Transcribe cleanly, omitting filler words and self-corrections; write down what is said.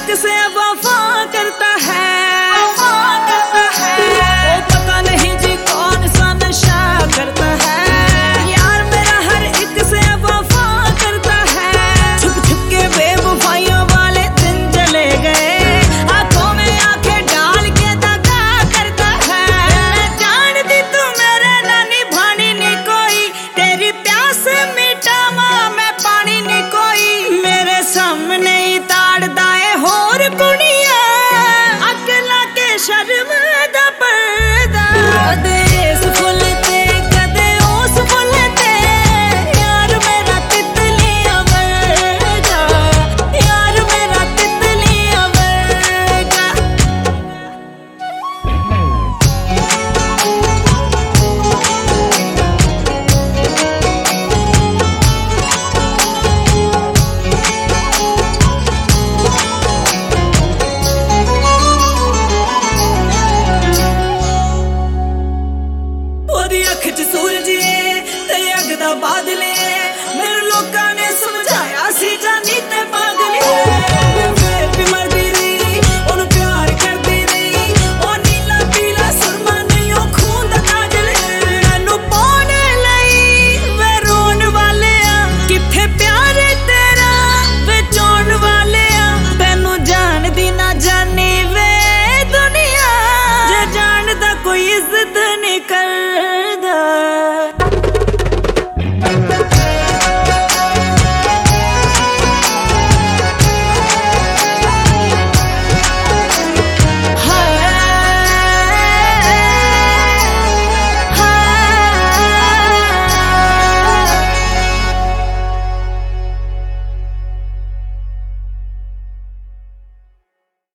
एक से वफा करता है, ओ पता नहीं जी कौन सा नशा करता है। यार मेरा हर एक से वफा करता है। छुप छुप के बेवफाइयों वाले दिन चले गए, आंखों में आंखें डाल के दगा करता है। मैं जानती तू मेरे ना निभानी नहीं कोई, तेरी प्यास मीठा मां मैं पानी नहीं कोई। मेरे सामने ही ताड़ दाए होर कुड़ी